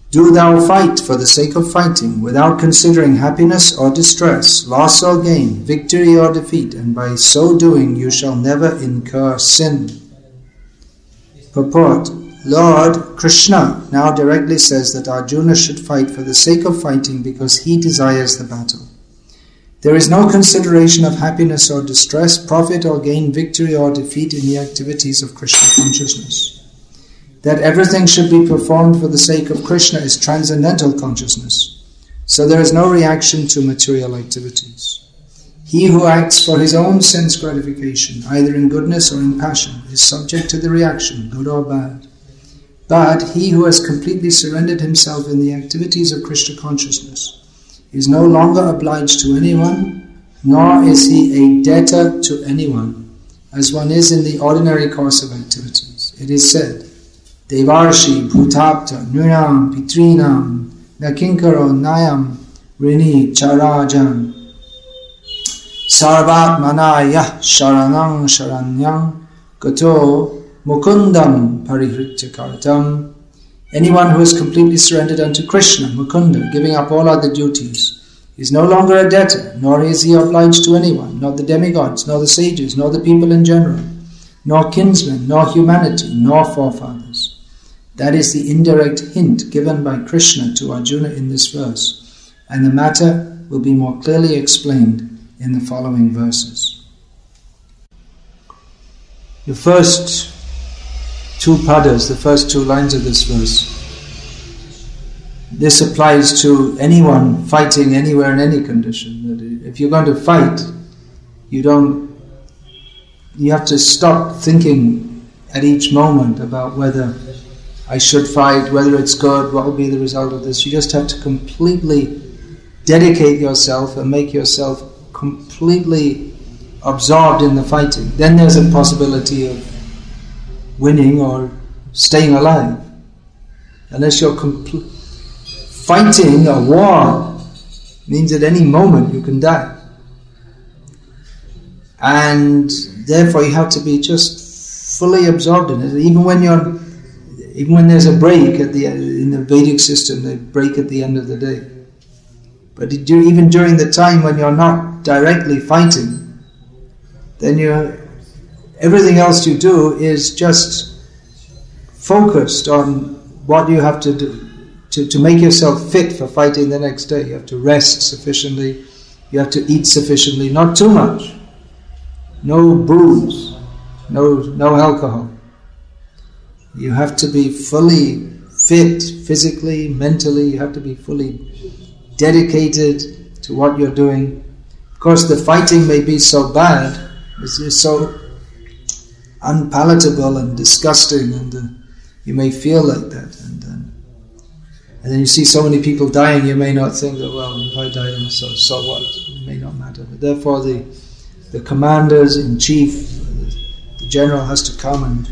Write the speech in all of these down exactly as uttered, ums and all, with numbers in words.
Do thou fight for the sake of fighting, without considering happiness or distress, loss or gain, victory or defeat, and by so doing you shall never incur sin. Purport. Lord Krishna now directly says that Arjuna should fight for the sake of fighting because he desires the battle. There is no consideration of happiness or distress, profit or gain, victory or defeat in the activities of Krishna consciousness. That everything should be performed for the sake of Krishna is transcendental consciousness, so there is no reaction to material activities. He who acts for his own sense gratification, either in goodness or in passion, is subject to the reaction, good or bad. But he who has completely surrendered himself in the activities of Krishna consciousness is no longer obliged to anyone, nor is he a debtor to anyone, as one is in the ordinary course of activities. It is said, Devarshi bhutapta nunam pitrinam nakinkaro nayam rini charajan sarvatmanaya sharanang sharanyang gato mukundam parihritya kartam. Anyone who has completely surrendered unto Krishna, Mukunda, giving up all other duties, is no longer a debtor, nor is he obliged to anyone, not the demigods, nor the sages, nor the people in general, nor kinsmen, nor humanity, nor forefathers. That is the indirect hint given by Krishna to Arjuna in this verse, and the matter will be more clearly explained in the following verses. The first two padas, the first two lines of this verse, this applies to anyone fighting anywhere in any condition. That if you're going to fight, you don't, you have to stop thinking at each moment about whether I should fight, whether it's good, what will be the result of this. You just have to completely dedicate yourself and make yourself completely absorbed in the fighting. Then there's a possibility of winning or staying alive. Unless you're compl- fighting a war, means at any moment you can die. And therefore you have to be just fully absorbed in it. Even when you're Even when there's a break at the in the Vedic system, they break at the end of the day. But even during the time when you're not directly fighting, then you everything else you do is just focused on what you have to do to, to make yourself fit for fighting the next day. You have to rest sufficiently, you have to eat sufficiently, not too much, no booze, no no alcohol. You have to be fully fit physically, mentally, you have to be fully dedicated to what you're doing. Of course, the fighting may be so bad, it's so unpalatable and disgusting, and uh, you may feel like that. And, uh, and then you see so many people dying, you may not think that, well, if I die, then so, so what? It may not matter. But therefore, the, the commanders in chief, the general has to come and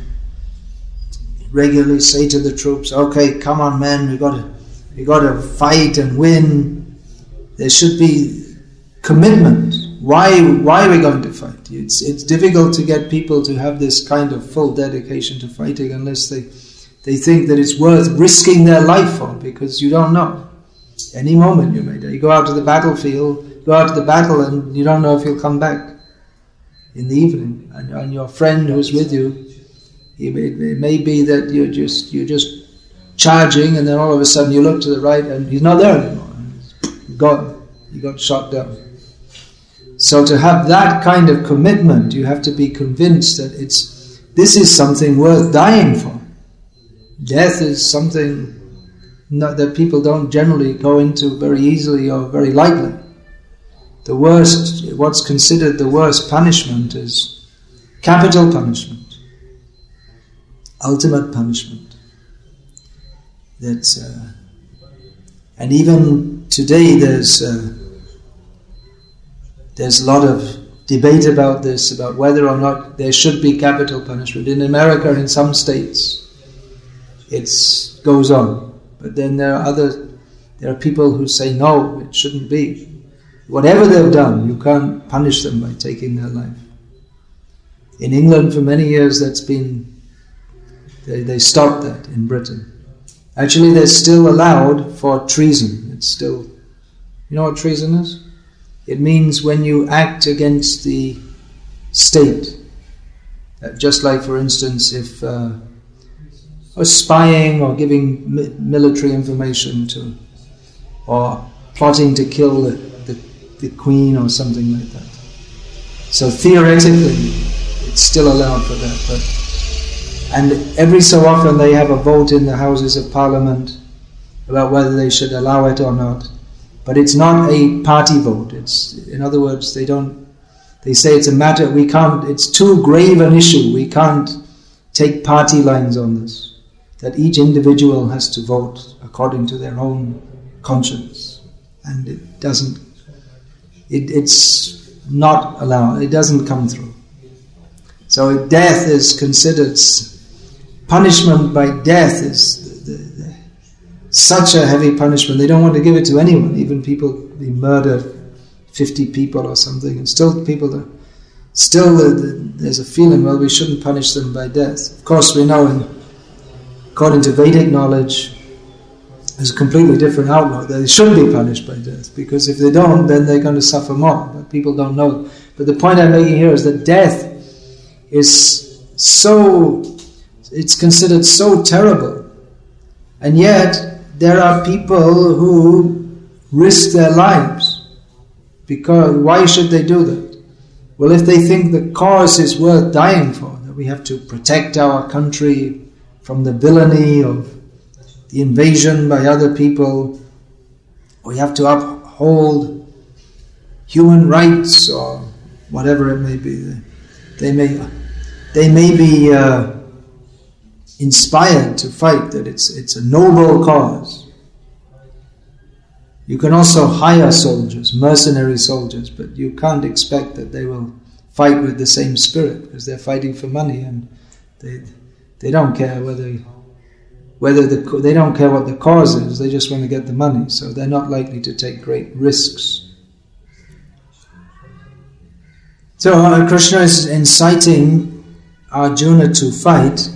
regularly say to the troops, okay, come on men, we got to we got to fight and win. There should be commitment. Why why are we going to fight? It's it's difficult to get people to have this kind of full dedication to fighting unless they they think that it's worth risking their life for, because you don't know. Any moment you may die. You go out to the battlefield, go out to the battle, and you don't know if you'll come back in the evening. And, and your friend who's with you, It may, it may be that you're just you're just charging, and then all of a sudden you look to the right and he's not there anymore. He's gone. He got shot down. So to have that kind of commitment, you have to be convinced that it's this is something worth dying for. Death is something not, that people don't generally go into very easily or very lightly. The worst, what's considered the worst punishment is capital punishment. Ultimate punishment. That's uh, and even today there's uh, there's a lot of debate about this, about whether or not there should be capital punishment. In America, in some states, it goes on, but then there are other there are people who say no, it shouldn't be. Whatever they've done, you can't punish them by taking their life. In England, for many years, that's been They, they stopped that in Britain. Actually, they're still allowed for treason. It's still, you know what treason is? It means when you act against the state. Uh, just like, for instance, if uh, or spying or giving mi- military information to, or plotting to kill the, the, the queen or something like that. So theoretically, it's still allowed for that. But and every so often they have a vote in the Houses of Parliament about whether they should allow it or not. But it's not a party vote. It's, in other words, they don't. They say it's a matter we can't. It's too grave an issue. We can't take party lines on this. That each individual has to vote according to their own conscience, and it doesn't. It, it's not allowed. It doesn't come through. So death is considered. Punishment by death is the, the, the, such a heavy punishment. They don't want to give it to anyone. Even people, they murder fifty people or something, and still people, are, still the, the, there's a feeling, well, we shouldn't punish them by death. Of course, we know, in, according to Vedic knowledge, there's a completely different outlook. They should be punished by death, because if they don't, then they're going to suffer more. But people don't know. But the point I'm making here is that death is so, it's considered so terrible, and yet there are people who risk their lives. Because why should they do that? Well, if they think the cause is worth dying for, that we have to protect our country from the villainy of the invasion by other people, we have to uphold human rights or whatever it may be. They may, they may be uh, inspired to fight, that it's it's a noble cause. You can also hire soldiers, mercenary soldiers, but you can't expect that they will fight with the same spirit, because they're fighting for money, and they they don't care whether whether the they don't care what the cause is. They just want to get the money, so they're not likely to take great risks. So uh, Krishna is inciting Arjuna to fight,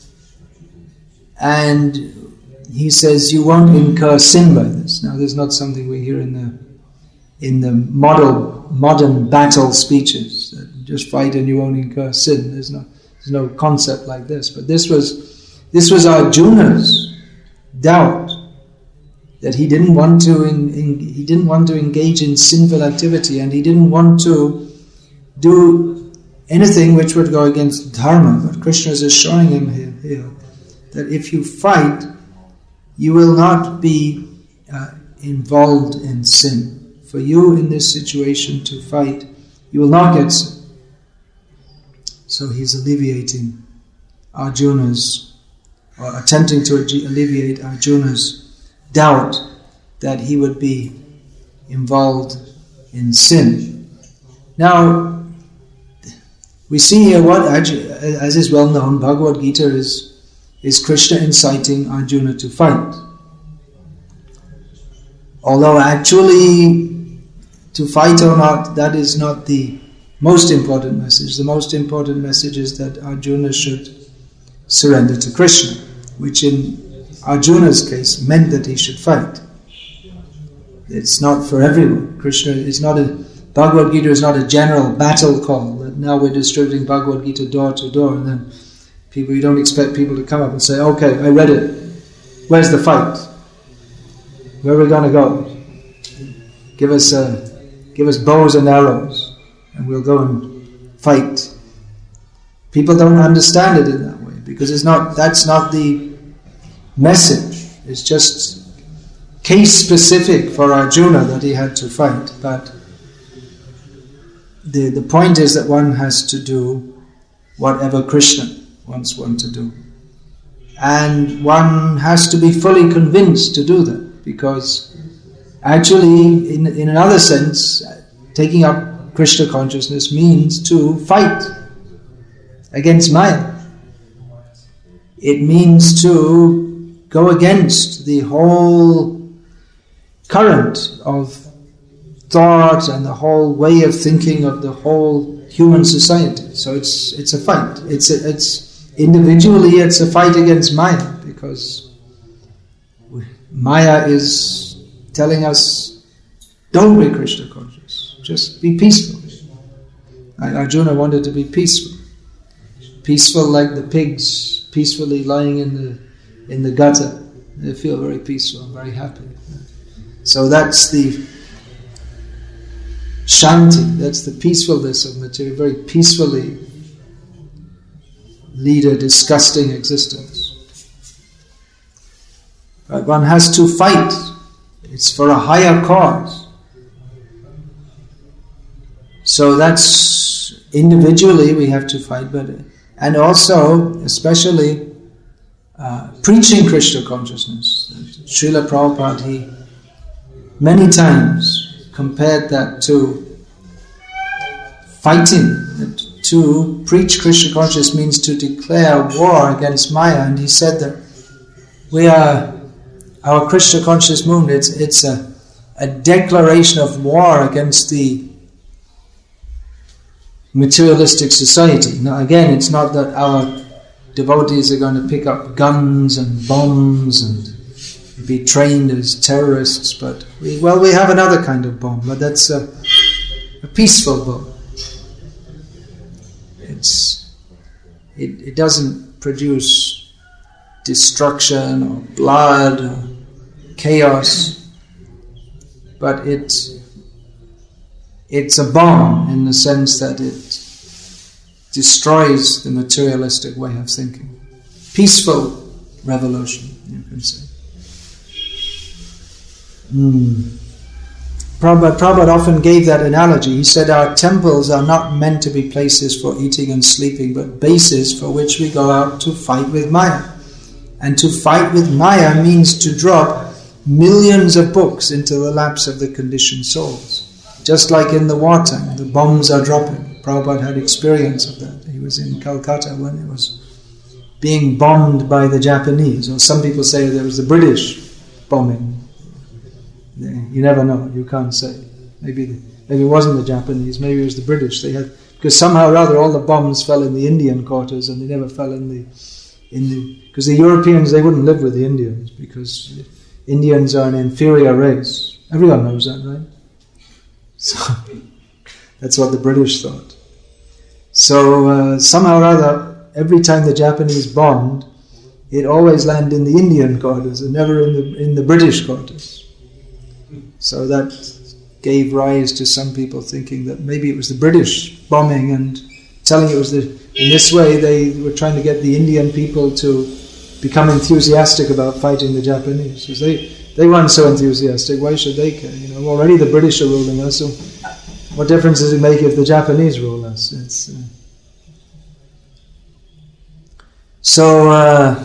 and he says, you won't incur sin by this. Now, there's not something we hear in the in the model modern battle speeches, that just fight and you won't incur sin. There's no there's no concept like this. But this was this was Arjuna's doubt, that he didn't want to in, in, he didn't want to engage in sinful activity, and he didn't want to do anything which would go against dharma. But Krishna is showing him here, here that if you fight, you will not be uh, involved in sin. For you in this situation to fight, you will not get sin. So he's alleviating Arjuna's, or attempting to alleviate Arjuna's doubt that he would be involved in sin. Now, we see here what, as is well known, Bhagavad Gita is is Krishna inciting Arjuna to fight. Although actually, to fight or not, that is not the most important message. The most important message is that Arjuna should surrender to Krishna, which in Arjuna's case meant that he should fight. It's not for everyone. Krishna is not a, Bhagavad Gita is not a general battle call, that now we're distributing Bhagavad Gita door to door, and then people, you don't expect people to come up and say, okay, I read it. Where's the fight? Where are we going to go? Give us uh, give us bows and arrows, and we'll go and fight. People don't understand it in that way, because it's not. That's not the message. It's just case specific for Arjuna that he had to fight. But the the point is that one has to do whatever Krishna wants one to do. And one has to be fully convinced to do that, because actually, in, in another sense, taking up Krishna consciousness means to fight against Maya. It means to go against the whole current of thought and the whole way of thinking of the whole human society. So it's it's a fight. It's a, it's individually it's a fight against Maya, because Maya is telling us, don't be Krishna conscious, just be peaceful. Arjuna wanted to be peaceful. Peaceful like the pigs, peacefully lying in the in the gutter. They feel very peaceful, very happy. So that's the shanti, that's the peacefulness of material, very peacefully lead a disgusting existence. But one has to fight. It's for a higher cause. So that's individually we have to fight, but and also especially uh, preaching Krishna consciousness. Srila Prabhupada, he many times compared that to fighting. To preach Krishna consciousness means to declare war against Maya, and he said that we are our Krishna conscious movement. It's it's a a declaration of war against the materialistic society. Now again, it's not that our devotees are going to pick up guns and bombs and be trained as terrorists, but we, well, we have another kind of bomb, but that's a, a peaceful bomb. It's it, it doesn't produce destruction or blood or chaos, but it it's a bomb in the sense that it destroys the materialistic way of thinking. Peaceful revolution, you can say. Mm. Prabhupada, Prabhupada often gave that analogy. He said our temples are not meant to be places for eating and sleeping, but bases for which we go out to fight with Maya. And to fight with Maya means to drop millions of books into the laps of the conditioned souls. Just like in the wartime, the bombs are dropping. Prabhupada had experience of that. He was in Calcutta when it was being bombed by the Japanese. Or some people say there was the British bombing. You never know, you can't say. Maybe the, maybe it wasn't the Japanese, maybe it was the British. They had because somehow or other all the bombs fell in the Indian quarters and they never fell in the in the because the Europeans, they wouldn't live with the Indians because Indians are an inferior race. Everyone knows that, right? So that's what the British thought. So uh, somehow or other, every time the Japanese bombed, it always landed in the Indian quarters and never in the in the British quarters. So that gave rise to some people thinking that maybe it was the British bombing and telling it was the in this way they were trying to get the Indian people to become enthusiastic about fighting the Japanese. Because they, they weren't so enthusiastic, why should they care? You know, already the British are ruling us, so what difference does it make if the Japanese rule us? It's, uh... So, uh,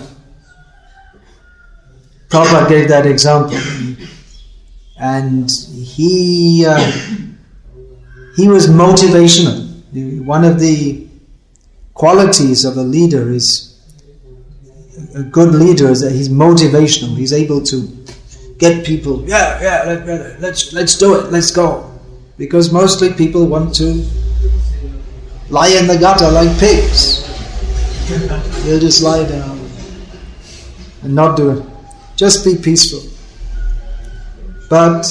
Prabhupada gave that example. And he uh, he was motivational. One of the qualities of a leader is a good leader is that he's motivational. He's able to get people. Yeah, yeah. Let, let's let's do it. Let's go. Because mostly people want to lie in the gutter like pigs. They'll just lie down and not do it. Just be peaceful. But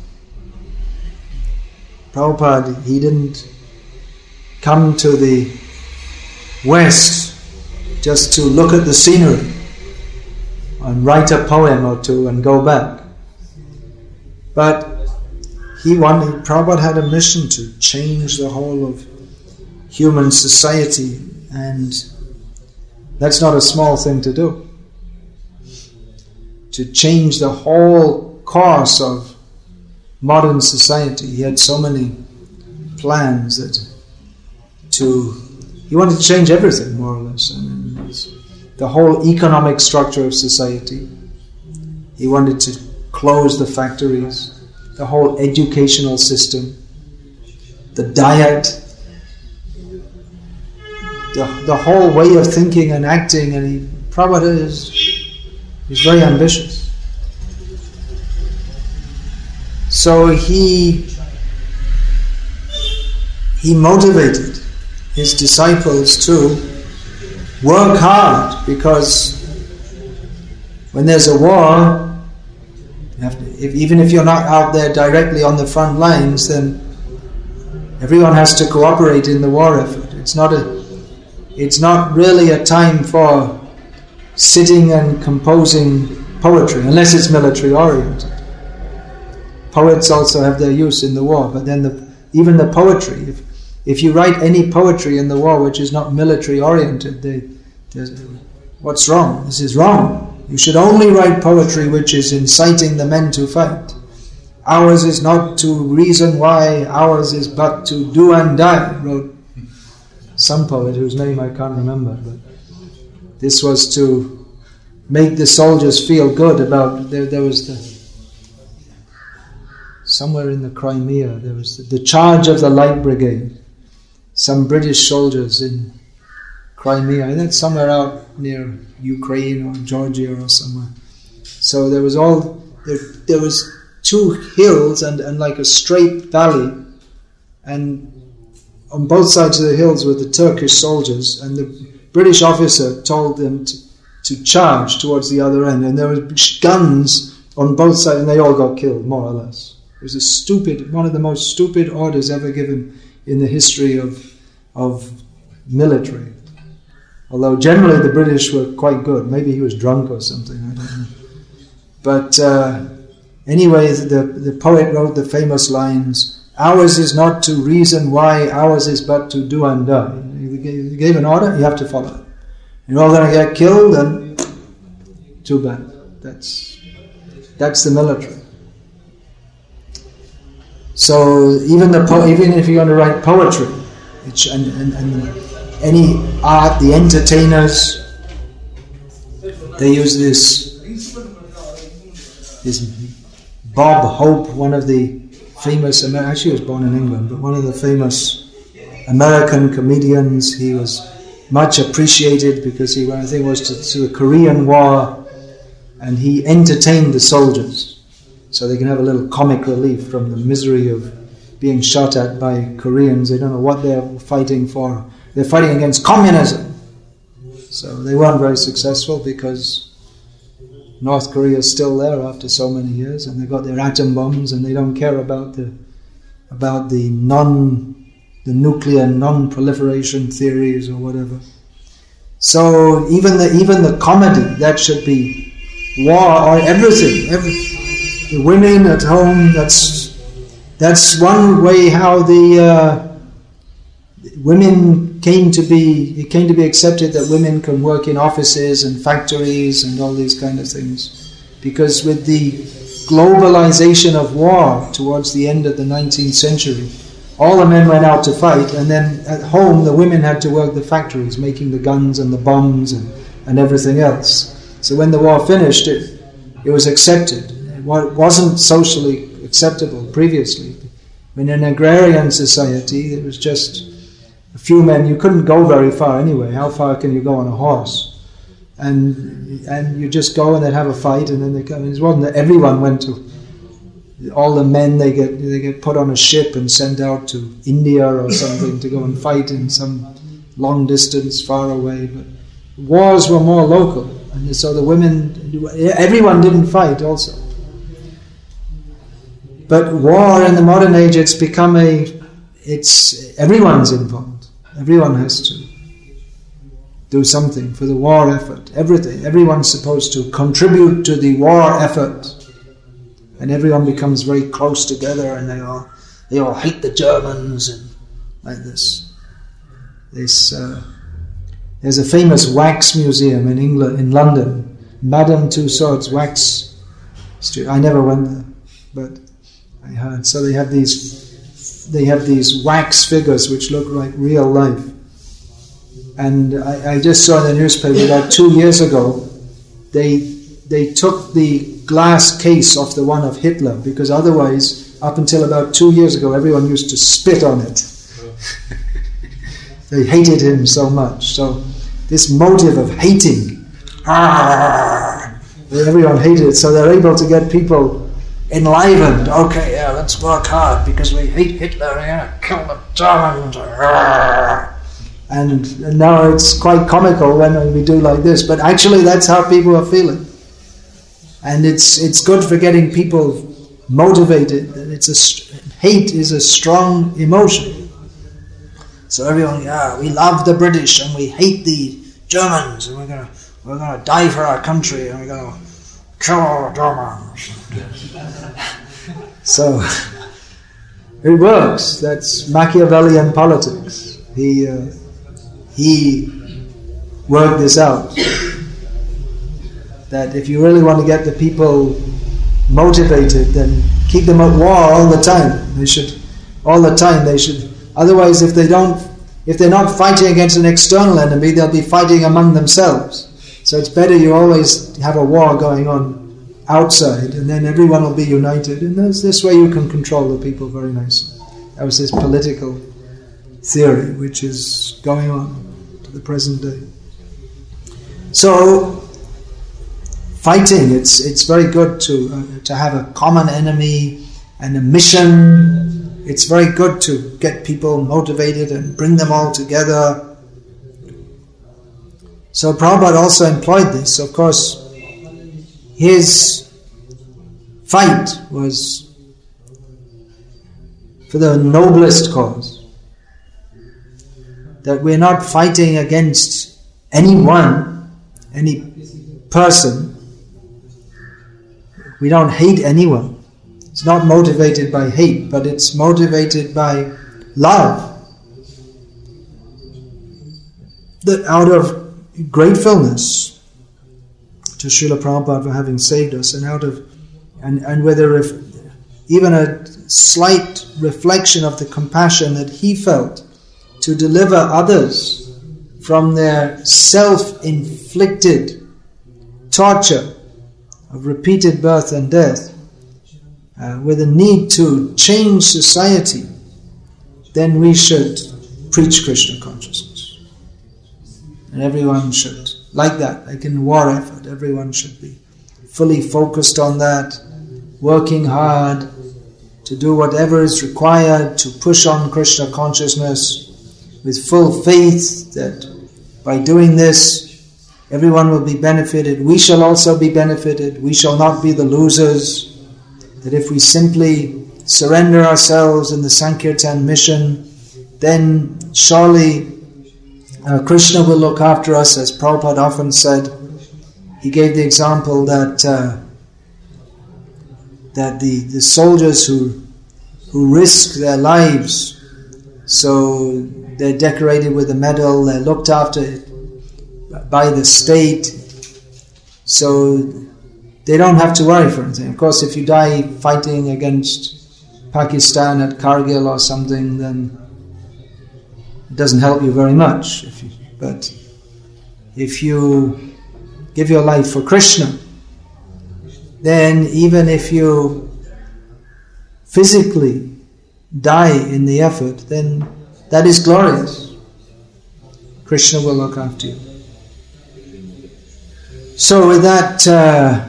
Prabhupada, he didn't come to the West just to look at the scenery and write a poem or two and go back. But he wanted, Prabhupada had a mission to change the whole of human society, and that's not a small thing to do. To change the whole course of modern society. He had so many plans that to he wanted to change everything, more or less. I mean, the whole economic structure of society. He wanted to close the factories, the whole educational system, the diet, the, the whole way of thinking and acting. And he, Prabhupada is he's very ambitious. So he he motivated his disciples to work hard, because when there's a war, You have to, if, even if you're not out there directly on the front lines, then everyone has to cooperate in the war effort. It's not a, it's not really a time for sitting and composing poetry, unless it's military oriented. Poets also have their use in the war, but then the, even the poetry, if, if you write any poetry in the war which is not military oriented, they, what's wrong? This is wrong. You should only write poetry which is inciting the men to fight. Ours is not to reason why, ours is but to do and die, wrote some poet whose name I can't remember. But this was to make the soldiers feel good about, there, there was the, somewhere in the Crimea, there was the, the charge of the Light Brigade. Some British soldiers in Crimea, I think somewhere out near Ukraine or Georgia or somewhere. So there was all, there, there was two hills and, and like a straight valley, and on both sides of the hills were the Turkish soldiers, and the British officer told them to, to charge towards the other end, and there were guns on both sides, and they all got killed, more or less. It was a stupid, one of the most stupid orders ever given in the history of of military. Although generally the British were quite good. Maybe he was drunk or something, I don't know. But uh, anyway, the, the poet wrote the famous lines, "Ours is not to reason why, ours is but to do and die." He gave, he gave an order, you have to follow it. You're all going to get killed, and too bad. That's, that's the military. So even the po- even if you're going to write poetry, it's, and, and, and any art, the entertainers, they use this, this Bob Hope, one of the famous, actually he was born in England, but one of the famous American comedians. He was much appreciated because he, I think, was to, to the Korean War, and he entertained the soldiers so they can have a little comic relief from the misery of being shot at by Koreans. They don't know what they're fighting for. They're fighting against communism. So they weren't very successful because North Korea is still there after so many years, and they've got their atom bombs, and they don't care about the about the non the nuclear non-proliferation theories or whatever. So even the even the comedy, that should be war or everything. Every, the women at home, that's that's one way how the uh, women came to be, it came to be accepted that women can work in offices and factories and all these kind of things. Because with the globalization of war towards the end of the nineteenth century, all the men went out to fight, and then at home the women had to work the factories, making the guns and the bombs and, and everything else. So when the war finished, it, it was accepted. It wasn't socially acceptable previously. In an agrarian society, it was just a few men. You couldn't go very far anyway. How far can you go on a horse? And and you just go and they'd have a fight, and then they come. It wasn't that everyone went to. All the men, they get they get put on a ship and sent out to India or something to go and fight in some long distance far away. But wars were more local, and so the women, everyone didn't fight also. But war in the modern age, it's become a, it's, everyone's involved. Everyone has to do something for the war effort. Everything, everyone's supposed to contribute to the war effort. And everyone becomes very close together, and they all, they all hate the Germans, and like this. This, uh, there's a famous wax museum in England, in London, Madame Tussauds wax. I never went there, but I heard. So they have these, they have these wax figures which look like real life. And I, I just saw in the newspaper about two years ago, they they took the glass case off the one of Hitler, because otherwise, up until about two years ago, everyone used to spit on it. They hated him so much. So this motive of hating, everyone hated it. So they're able to get people enlivened. Okay, yeah, let's work hard because we hate Hitler. Yeah, kill the Germans. And, and now it's quite comical when we do like this, but actually that's how people are feeling. And it's it's good for getting people motivated. It's a hate is a strong emotion. So everyone, yeah, we love the British and we hate the Germans, and we're gonna we're gonna die for our country, and we're gonna kill our Germans. So it works. That's Machiavellian politics. He uh, he worked this out. That if you really want to get the people motivated, then keep them at war all the time. They should, all the time they should. Otherwise, if they don't, if they're not fighting against an external enemy, they'll be fighting among themselves. So it's better you always have a war going on outside, and then everyone will be united. And this, this way you can control the people very nicely. That was this political theory, which is going on to the present day. So, fighting, it's it's very good to uh, to have a common enemy and a mission. It's very good to get people motivated and bring them all together. So Prabhupada also employed this. Of course, his fight was for the noblest cause. That we're not fighting against anyone, any person. We don't hate anyone. It's not motivated by hate, but it's motivated by love. That out of gratefulness to Srila Prabhupada for having saved us, and out of and, and whether if even a slight reflection of the compassion that he felt to deliver others from their self-inflicted torture of repeated birth and death, uh, with a need to change society, then we should preach Krishna consciousness. And everyone should, like that, like in war effort, everyone should be fully focused on that, working hard to do whatever is required to push on Krishna consciousness with full faith that by doing this, everyone will be benefited. We shall also be benefited. We shall not be the losers. That if we simply surrender ourselves in the Sankirtan mission, then surely uh, Krishna will look after us, as Prabhupada often said. He gave the example that uh, that the, the soldiers who who risk their lives, so they're decorated with a medal, they're looked after by the state, so they don't have to worry for anything. Of course, if you die fighting against Pakistan at Kargil or something, then it doesn't help you very much. If you, but if you give your life for Krishna, then even if you physically die in the effort, then that is glorious. Krishna will look after you. So with that uh,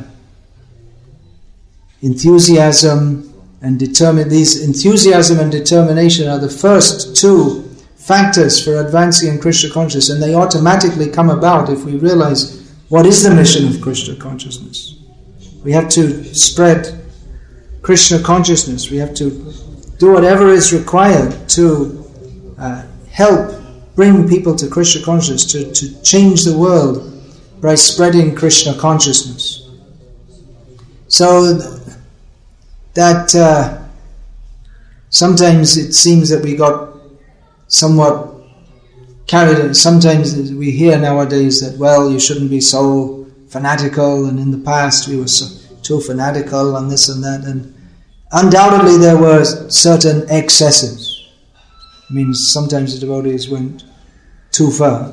enthusiasm and determine these enthusiasm and determination are the first two factors for advancing in Krishna consciousness, and they automatically come about if we realize what is the mission of Krishna consciousness. We have to spread Krishna consciousness. We have to do whatever is required to uh, help bring people to Krishna consciousness, to, to change the world by spreading Krishna consciousness. So th- that uh, sometimes it seems that we got somewhat carried away. Sometimes we hear nowadays that, well, you shouldn't be so fanatical, and in the past we were so, too fanatical and this and that, and undoubtedly there were certain excesses. I mean, sometimes the devotees went too far.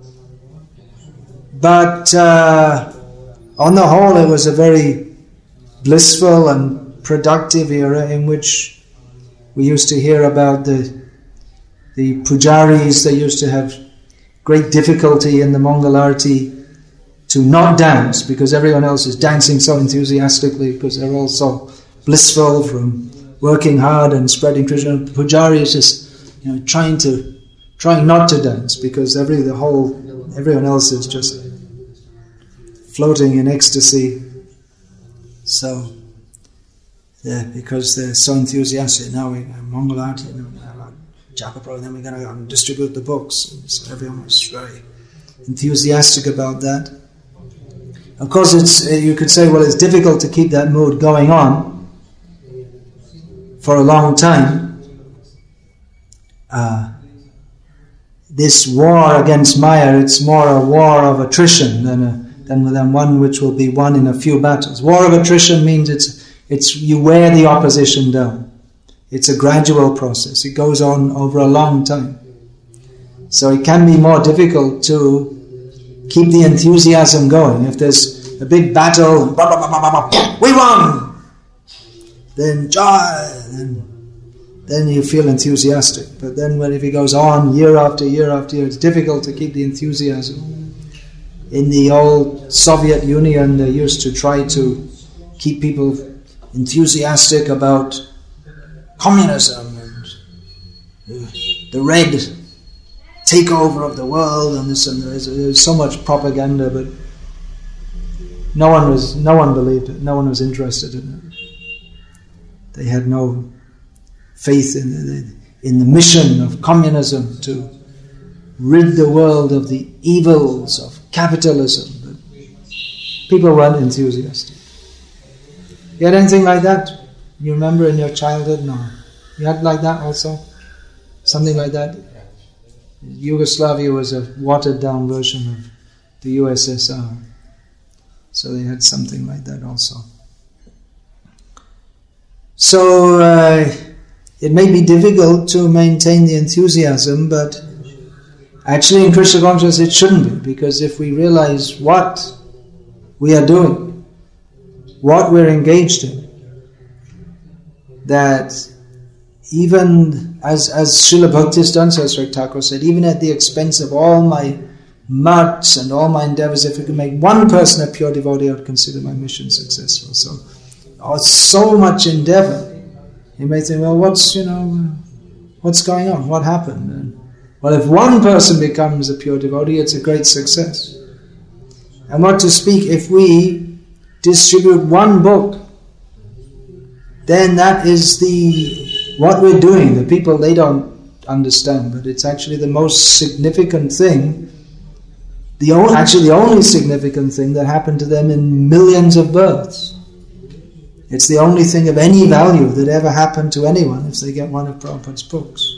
But uh, on the whole, it was a very blissful and productive era in which we used to hear about the the pujaris. They used to have great difficulty in the Mangalarti to not dance because everyone else is dancing so enthusiastically because they're all so blissful from working hard and spreading Krishna. The pujari is just, you know, trying to trying not to dance because every the whole everyone else is just floating in ecstasy. So, yeah, because they're so enthusiastic, now we Mongol Aarti, you know, Japa Prabhu, then we're going to go and distribute the books. And so everyone was very enthusiastic about that. Of course, it's you could say, well, it's difficult to keep that mood going on for a long time. Uh, this war against Maya, it's more a war of attrition than a, than, than one which will be won in a few battles. War of attrition means it's it's you wear the opposition down. It's a gradual process. It goes on over a long time. So it can be more difficult to keep the enthusiasm going. If there's a big battle, blah, blah, blah, blah, blah, we won! Then joy! Then, then you feel enthusiastic. But then when if it goes on year after year after year, it's difficult to keep the enthusiasm. In the old Soviet Union, they used to try to keep people enthusiastic about communism and the red takeover of the world and this and there's, there's so much propaganda, but no one was no one believed it. No one was interested in it. They had no faith in the, in the mission of communism to rid the world of the evils of capitalism. But people weren't enthusiastic. You had anything like that? You remember in your childhood? No. You had like that also? Something like that? Yugoslavia was a watered down version of the U S S R. So they had something like that also. So uh, it may be difficult to maintain the enthusiasm, but actually in Krishna consciousness it shouldn't be, because if we realize what we are doing, what we're engaged in, that even as as Srila Bhaktisiddhanta Saraswati Thakur said, even at the expense of all my marks and all my endeavors, if we could make one person a pure devotee, I would consider my mission successful. So, oh, so much endeavor. You may think, well, what's you know, what's going on? What happened? And, well, if one person becomes a pure devotee, it's a great success. And what to speak if we distribute one book, then that is the what we're doing. The people, they don't understand, but it's actually the most significant thing, the o- actually the only significant thing that happened to them in millions of births. It's the only thing of any value that ever happened to anyone if they get one of Prabhupada's books.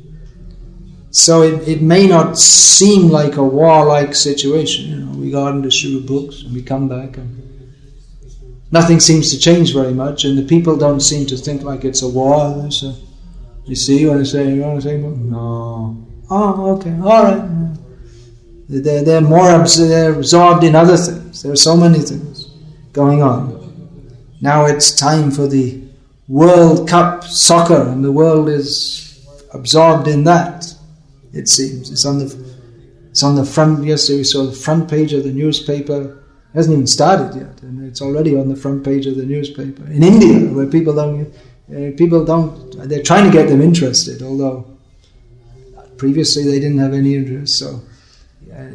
So it, it may not seem like a war-like situation. You know, we go out and distribute books and we come back and nothing seems to change very much, and the people don't seem to think like it's a war. So, you see, you want to say, you want to say, no. Oh, okay, all right. They're, they're more abs- they're absorbed in other things. There are so many things going on. Now it's time for the World Cup soccer, and the world is absorbed in that. It seems it's on the it's on the front. Yesterday we saw the front page of the newspaper. It hasn't even started yet, and it's already on the front page of the newspaper. In India, where people don't, uh, people don't, they're trying to get them interested, although previously they didn't have any interest. So, uh,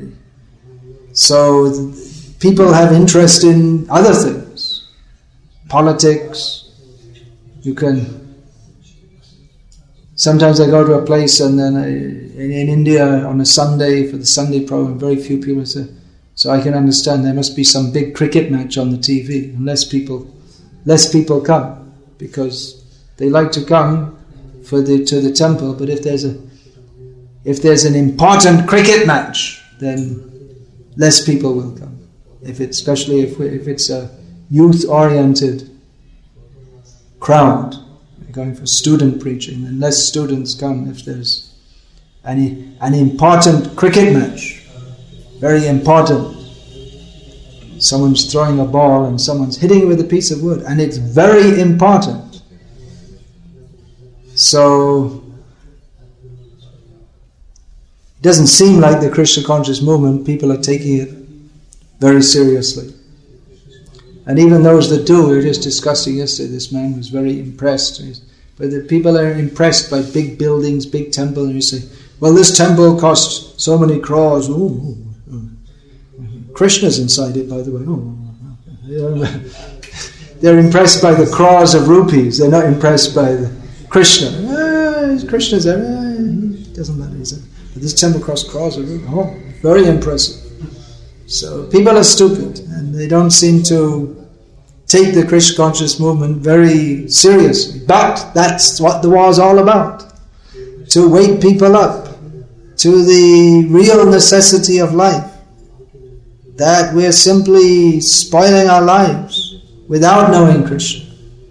so th- people have interest in other things, politics. You can. Sometimes I go to a place, and then I, in, in India on a Sunday for the Sunday program, very few people say. So I can understand there must be some big cricket match on the T V, and less people, less people come because they like to come for the to the temple. But if there's a if there's an important cricket match, then less people will come. If it's, especially if we, if it's a youth-oriented crowd, we're going for student preaching, then less students come. If there's any an important cricket match. Very important. Someone's throwing a ball and someone's hitting it with a piece of wood, and it's very important. So it doesn't seem like the Krishna conscious movement, people are taking it very seriously. And even those that do, we were just discussing yesterday, this man was very impressed. But the people are impressed by big buildings, big temple, and you say, well, this temple cost so many crores. Ooh. Krishna's inside it, by the way. Oh, they're impressed by the crores of rupees. They're not impressed by the Krishna. Ah, Krishna's there. Ah, he doesn't matter. He said, but this temple costs crores of rupees. Oh, very impressive. So people are stupid, and they don't seem to take the Krishna conscious movement very seriously. But that's what the war is all about. To wake people up to the real necessity of life. That we're simply spoiling our lives without knowing Krishna.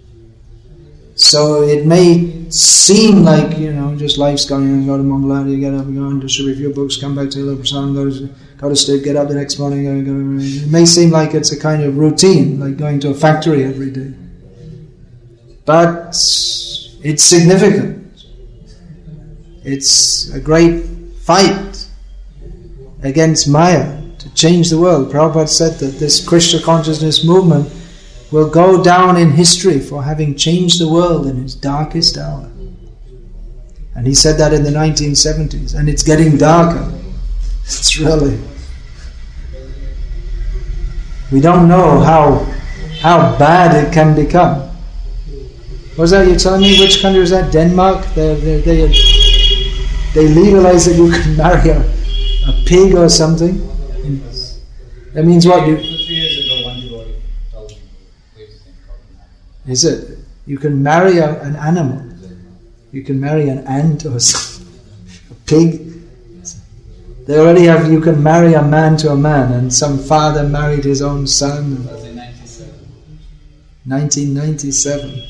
So it may seem like, you know, just life's going on, go to Mangala, you get up, you go and distribute a few books, come back to the Prasan, go to, go to sleep, get up the next morning, go, go, it may seem like it's a kind of routine, like going to a factory every day. But it's significant. It's a great fight against Maya to change the world. Prabhupada said that this Krishna consciousness movement will go down in history for having changed the world in its darkest hour. And he said that in the nineteen seventies, and it's getting darker. It's really... We don't know how how bad it can become. What was that you telling me? Which country was that? Denmark? They they they, they legalized that you can marry a, a pig or something. That means what? You, Is it? You can marry a, an animal. You can marry an ant or something. A pig. They already have, you can marry a man to a man, and some father married his own son. That was in ninety-seven. nineteen ninety-seven.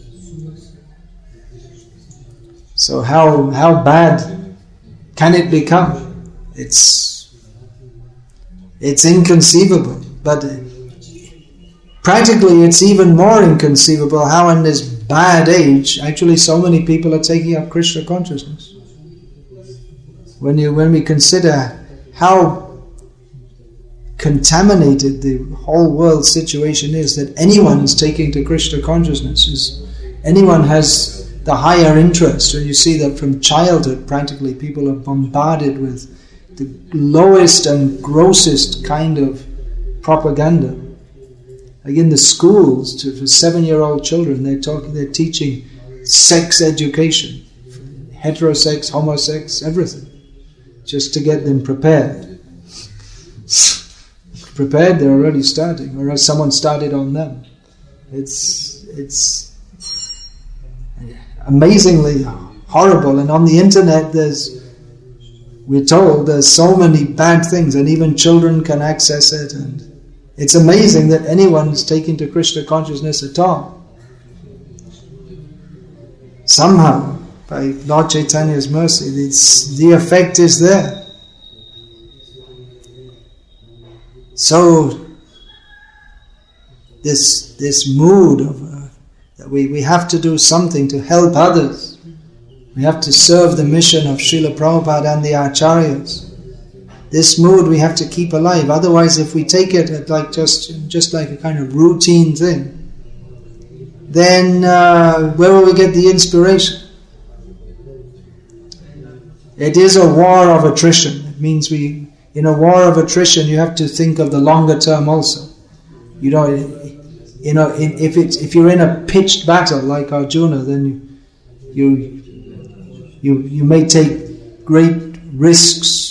So how how bad can it become? It's it's inconceivable, but practically it's even more inconceivable how in this bad age actually so many people are taking up Krishna consciousness. When you when we consider how contaminated the whole world situation is, that anyone's taking to Krishna consciousness is anyone has the higher interest. And you see that from childhood practically people are bombarded with the lowest and grossest kind of propaganda. Like in the schools, to, for seven-year-old children, they're talking, they're teaching sex education, heterosex, homosex, everything, just to get them prepared. Prepared, they're already starting, or else someone started on them. It's it's amazingly horrible, and on the internet, there's we're told there's so many bad things, and even children can access it, and it's amazing that anyone's taken to Krishna consciousness at all. Somehow, by Lord Chaitanya's mercy, it's, the effect is there. So, this this mood of uh, that we, we have to do something to help others. We have to serve the mission of Srila Prabhupada and the Acharyas. This mood we have to keep alive. Otherwise, if we take it like just just like a kind of routine thing, then uh, where will we get the inspiration? It is a war of attrition. It means we, in a war of attrition, you have to think of the longer term also. You know, you know, in, if it's if you're in a pitched battle like Arjuna, then you you you, you may take great risks.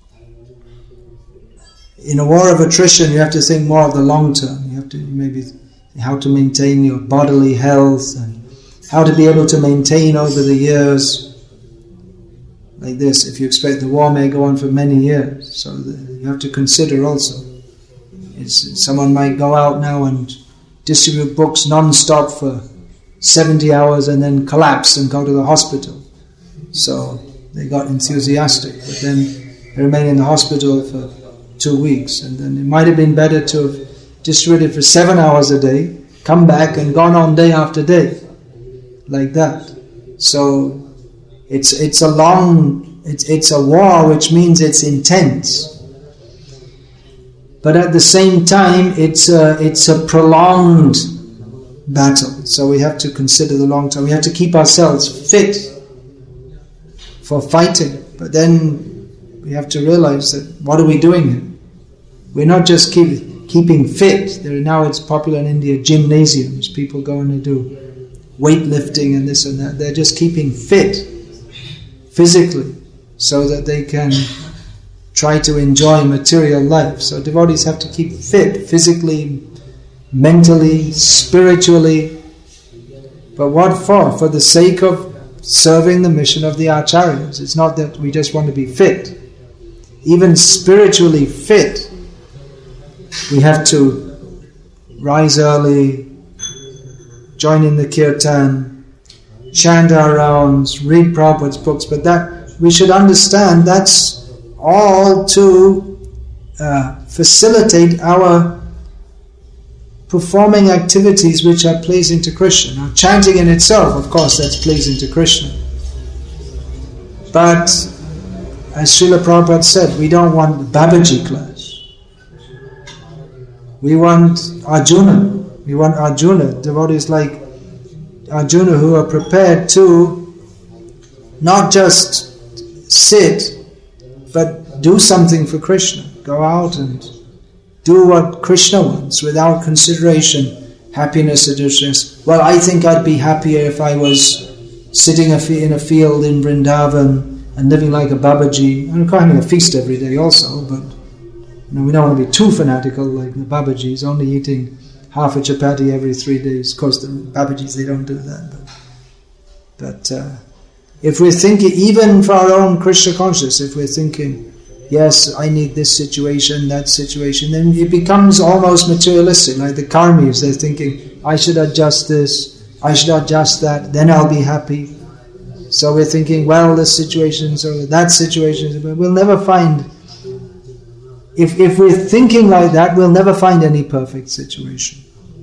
In a war of attrition, you have to think more of the long term. You have to maybe how to maintain your bodily health and how to be able to maintain over the years. Like this, if you expect the war may go on for many years, so the, you have to consider also. It's, someone might go out now and distribute books non-stop for seventy hours and then collapse and go to the hospital. So they got enthusiastic, but then they remain in the hospital for two weeks, and then it might have been better to have distributed for seven hours a day, come back and gone on day after day, like that. So it's it's a long, it's it's a war, which means it's intense, but at the same time it's a, it's a prolonged battle. So we have to consider the long term. We have to keep ourselves fit for fighting, but then we have to realize that what are we doing here? We're not just keep, keeping fit. There now it's popular in India, gymnasiums. People go and they do weightlifting and this and that. They're just keeping fit physically so that they can try to enjoy material life. So devotees have to keep fit physically, mentally, spiritually. But what for? For the sake of serving the mission of the acharyas. It's not that we just want to be fit. Even spiritually fit, we have to rise early, join in the kirtan, chant our rounds, read Prabhupada's books, but that we should understand that's all to uh, facilitate our performing activities which are pleasing to Krishna. Now, chanting in itself, of course, that's pleasing to Krishna. But, as Srila Prabhupada said, we don't want Babaji class. We want Arjuna. We want Arjuna, devotees like Arjuna who are prepared to not just sit, but do something for Krishna. Go out and do what Krishna wants without consideration, happiness or distress. Well, I think I'd be happier if I was sitting in a field in Vrindavan and living like a Babaji. I'm having a feast every day also, but you know, we don't want to be too fanatical like the Babajis, only eating half a chapati every three days. Of course, the Babajis, they don't do that. But, but uh, if we're thinking, even for our own Krishna consciousness, if we're thinking, yes, I need this situation, that situation, then it becomes almost materialistic. Like the karmis, they're thinking, I should adjust this, I should adjust that, then I'll be happy. So we're thinking, well, this situation, so that situation, but we'll never find, if, if we're thinking like that, we'll never find any perfect situation.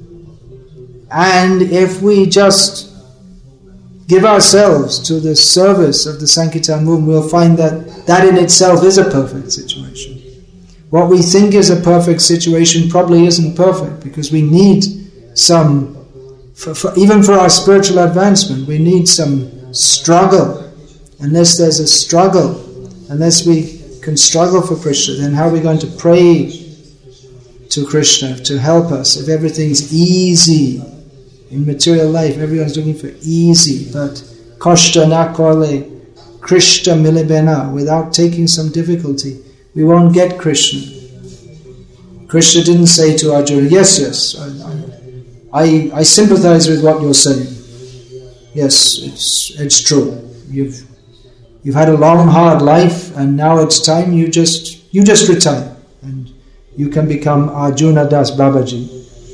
And if we just give ourselves to the service of the Sankirtan movement, we'll find that that in itself is a perfect situation. What we think is a perfect situation probably isn't perfect, because we need some, for, for, even for our spiritual advancement, we need some struggle. Unless there's a struggle, unless we can struggle for Krishna, then how are we going to pray to Krishna to help us if everything's easy? In material life, everyone's looking for easy, but kashta na kole, Krishna milibena, without taking some difficulty, we won't get Krishna. Krishna didn't say to Arjuna, yes, yes, I, I, I sympathize with what you're saying. Yes, it's it's true. You've you've had a long, hard life, and now it's time you just you just retire, and you can become Arjuna Das Babaji.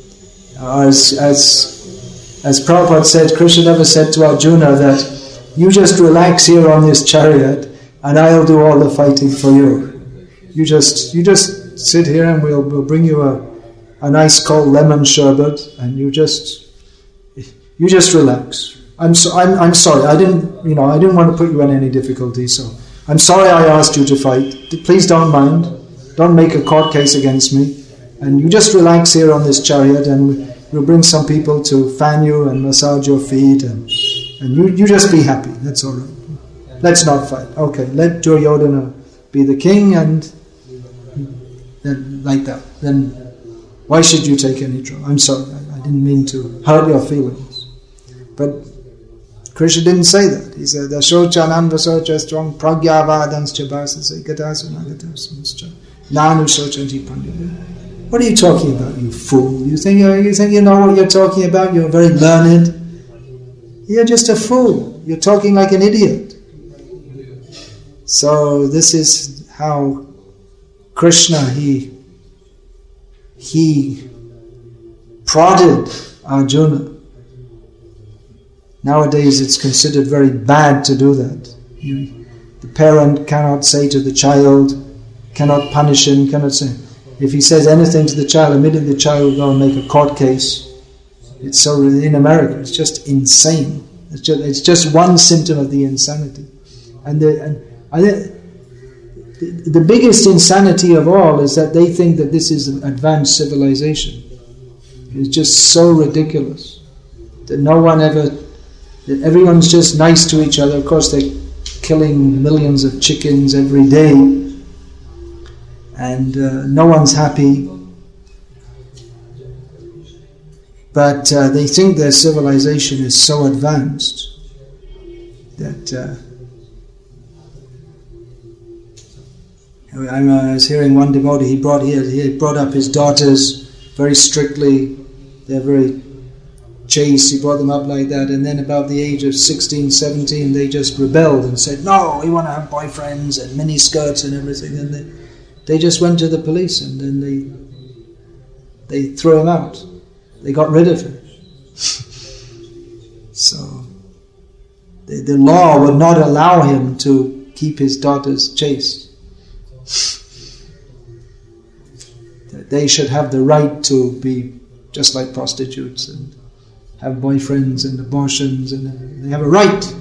As as As Prabhupada said, Krishna never said to Arjuna that you just relax here on this chariot and I'll do all the fighting for you. You just you just sit here and we'll we'll bring you a, a nice cold lemon sherbet and you just you just relax. I'm so I'm I'm sorry. I didn't you know I didn't want to put you in any difficulty, so I'm sorry I asked you to fight. Please don't mind. Don't make a court case against me. And you just relax here on this chariot and we'll bring some people to fan you and massage your feet, and and you, you just be happy. That's all right. Let's not fight. Okay, let Duryodhana be the king, and then like that. Then why should you take any trouble? I'm sorry, I, I didn't mean to hurt your feelings. But Krishna didn't say that. He said, Dashochanan vasocha strong pragyavadans chabasas ekadasunagatasamscha nanu shochanti pandita. What are you talking about, you fool? You think you think you know what you're talking about? You're very learned. You're just a fool. You're talking like an idiot. So this is how Krishna, he he prodded Arjuna. Nowadays it's considered very bad to do that. You, the parent cannot say to the child, cannot punish him, cannot say... If he says anything to the child, immediately the child will go and make a court case. It's so, in America, it's just insane. It's just, it's just one symptom of the insanity. And the, and I think the, the biggest insanity of all is that they think that this is an advanced civilization. It's just so ridiculous that no one ever, that everyone's just nice to each other. Of course, they're killing millions of chickens every day. And uh, no one's happy. But uh, they think their civilization is so advanced that uh, I was hearing one devotee, he brought he, he brought up his daughters very strictly. They're very chaste, he brought them up like that, and then about the age of sixteen, seventeen they just rebelled and said, no, we want to have boyfriends and mini skirts and everything, and they, they just went to the police and then they they threw him out. They got rid of him. So the, the law would not allow him to keep his daughters chaste. That they should have the right to be just like prostitutes and have boyfriends and abortions, and they have a right.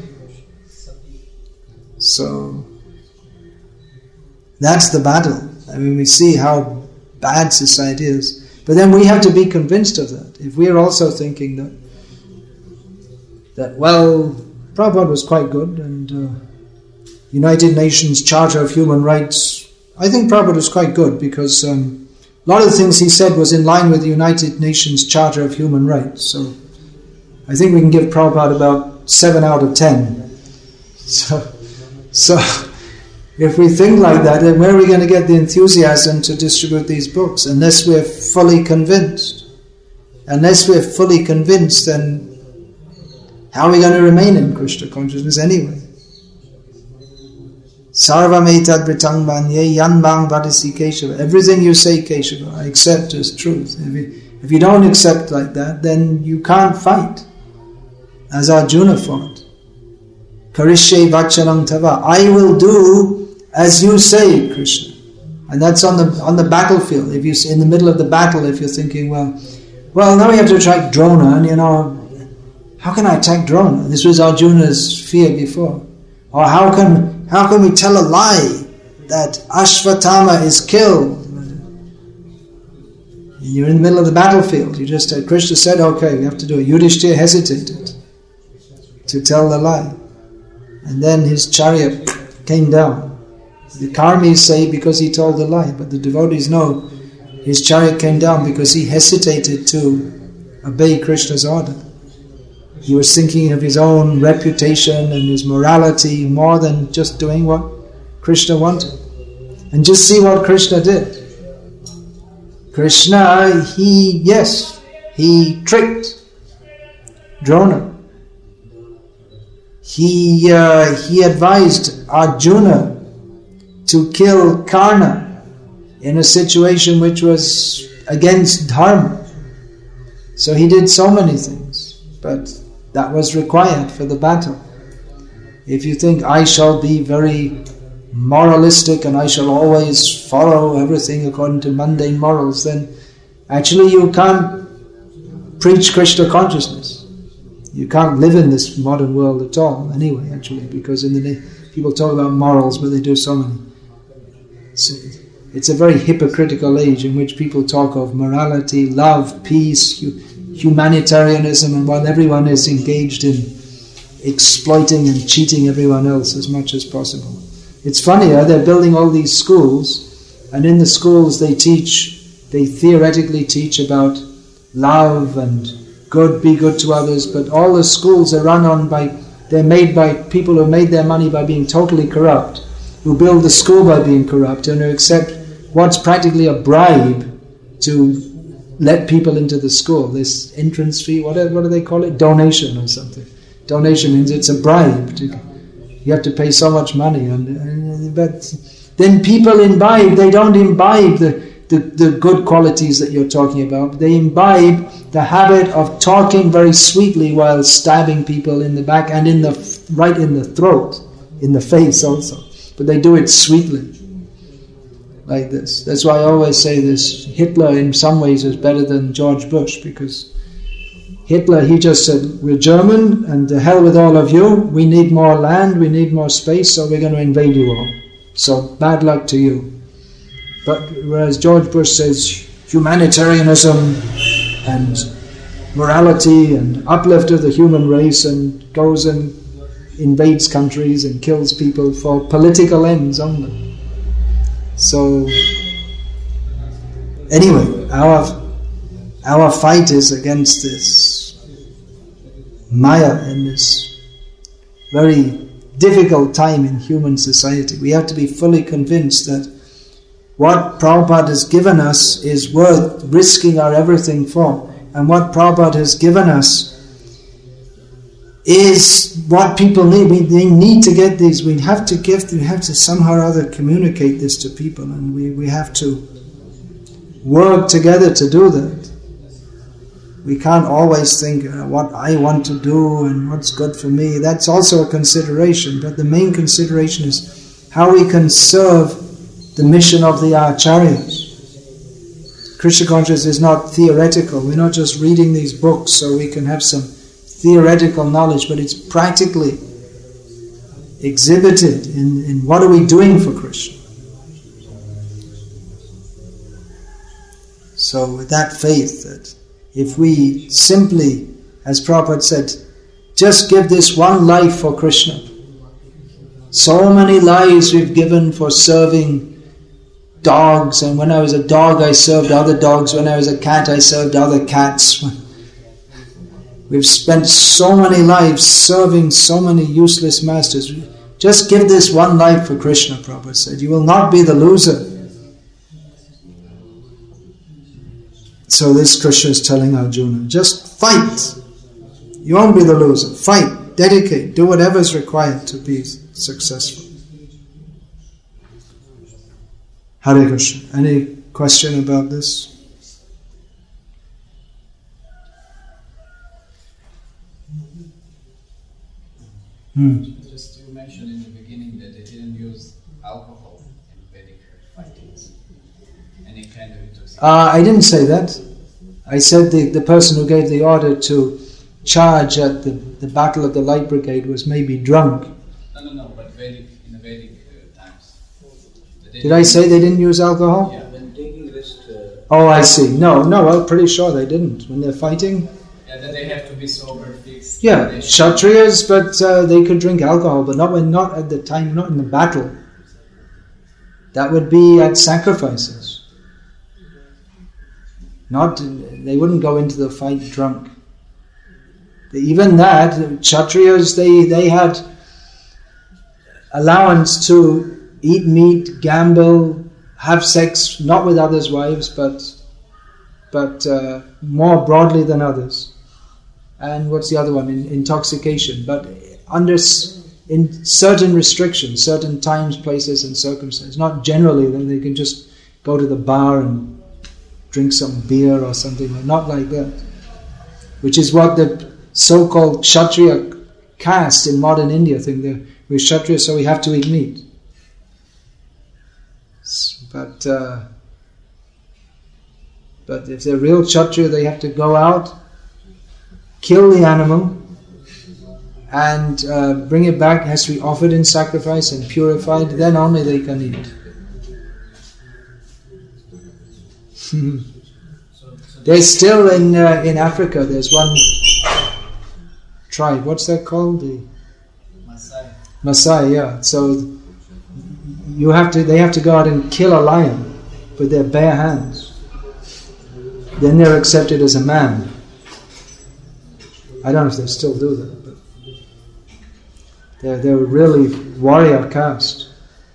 So that's the battle. I mean, we see how bad society is. But then we have to be convinced of that. If we're also thinking that, that well, Prabhupada was quite good, and uh, United Nations Charter of Human Rights, I think Prabhupada was quite good because um, a lot of the things he said was in line with the United Nations Charter of Human Rights. So I think we can give Prabhupada about seven out of ten. So, so if we think like that, then where are we going to get the enthusiasm to distribute these books? Unless we're fully convinced. Unless we're fully convinced, then how are we going to remain in Krishna consciousness anyway? Sarvam etad vritang vanye yan bang vadisi Keshava. Everything you say, Keshava, I accept as truth. If you, if you don't accept like that, then you can't fight. As Arjuna fought. Karishye vachanam tava. I will do as you say, Krishna. And that's on the on the battlefield. If you in the middle of the battle, if you're thinking, well, well, now we have to attack Drona, and you know, how can I attack Drona? This was Arjuna's fear before. Or how can how can we tell a lie that Ashvatthama is killed? You're in the middle of the battlefield. You just uh, Krishna said, okay, we have to do it. Yudhishthira hesitated to tell the lie, and then his chariot came down. The karmis say because he told the lie, but the devotees know his chariot came down because he hesitated to obey Krishna's order. He was thinking of his own reputation and his morality more than just doing what Krishna wanted. And just see what Krishna did. Krishna, he, yes, he tricked Drona. He, uh, he advised Arjuna to kill Karna in a situation which was against dharma. So he did so many things, but that was required for the battle. If you think, I shall be very moralistic and I shall always follow everything according to mundane morals, then actually you can't preach Krishna consciousness. You can't live in this modern world at all, anyway, actually, because in the people talk about morals, but they do so many. So it's a very hypocritical age in which people talk of morality, love, peace, humanitarianism, and while everyone is engaged in exploiting and cheating everyone else as much as possible. It's funny, uh, they're building all these schools, and in the schools they teach, they theoretically teach about love and good, be good to others, but all the schools are run on by, they're made by people who made their money by being totally corrupt, who build the school by being corrupt, and who accept what's practically a bribe to let people into the school. This entrance fee, what, what do they call it? Donation or something. Donation means it's a bribe. To, you have to pay so much money. And, and but then people imbibe, they don't imbibe the, the, the good qualities that you're talking about. They imbibe the habit of talking very sweetly while stabbing people in the back and in the right in the throat, in the face also. But they do it sweetly, like this. That's why I always say this. Hitler in some ways is better than George Bush, because Hitler, he just said, we're German and the hell with all of you, we need more land, we need more space, so we're going to invade you all. So bad luck to you. But whereas George Bush says humanitarianism and morality and uplift of the human race, and goes and invades countries and kills people for political ends only. So, anyway, our our fight is against this Maya in this very difficult time in human society. We have to be fully convinced that what Prabhupada has given us is worth risking our everything for. And what Prabhupada has given us is what people need. We they need to get these. We have to give, we have to somehow or other communicate this to people. And we, we have to work together to do that. We can't always think uh, what I want to do and what's good for me. That's also a consideration. But the main consideration is how we can serve the mission of the Acharyas. Krishna consciousness is not theoretical. We're not just reading these books so we can have some theoretical knowledge, but it's practically exhibited in, in what are we doing for Krishna. So with that faith that if we simply, as Prabhupada said, just give this one life for Krishna. So many lives we've given for serving dogs, and when I was a dog I served other dogs, when I was a cat I served other cats. We've spent so many lives serving so many useless masters. Just give this one life for Krishna, Prabhupada said. You will not be the loser. So this Krishna is telling Arjuna, just fight. You won't be the loser. Fight, dedicate, do whatever is required to be successful. Hare Krishna. Any question about this? Hmm. Just you mentioned in the beginning that they didn't use alcohol in Vedic fightings. Any kind of intoxication. Uh, I didn't say that. I said the, the person who gave the order to charge at the, the Battle of the Light Brigade was maybe drunk. No, no, no, but Vedic, in the Vedic uh, times. Did I say they didn't use alcohol? Yeah, when taking rest. Uh, oh, I see. No, no, I'm pretty sure they didn't. When they're fighting. Yeah, that they have to be sober, fixed. Yeah, Kshatriyas, but uh, they could drink alcohol, but not when, not at the time, not in the battle. That would be at sacrifices. Not, they wouldn't go into the fight drunk. Even that, Kshatriyas, they, they had allowance to eat meat, gamble, have sex, not with others' wives, but but uh, more broadly than others. And what's the other one? In, intoxication, but under in certain restrictions, certain times, places, and circumstances. Not generally, then they can just go to the bar and drink some beer or something. Not like that. Which is what the so-called Kshatriya caste in modern India think. They're, we're Kshatriya, so we have to eat meat. But uh, but if they're real Kshatriya, they have to go out, kill the animal, and uh, bring it back. It has to be offered in sacrifice and purified. Then only they can eat. There's still in uh, in Africa. There's one tribe. What's that called? The Maasai. Maasai. Yeah. So you have to. They have to go out and kill a lion with their bare hands. Then they're accepted as a man. I don't know if they still do that, but they're they're really warrior caste.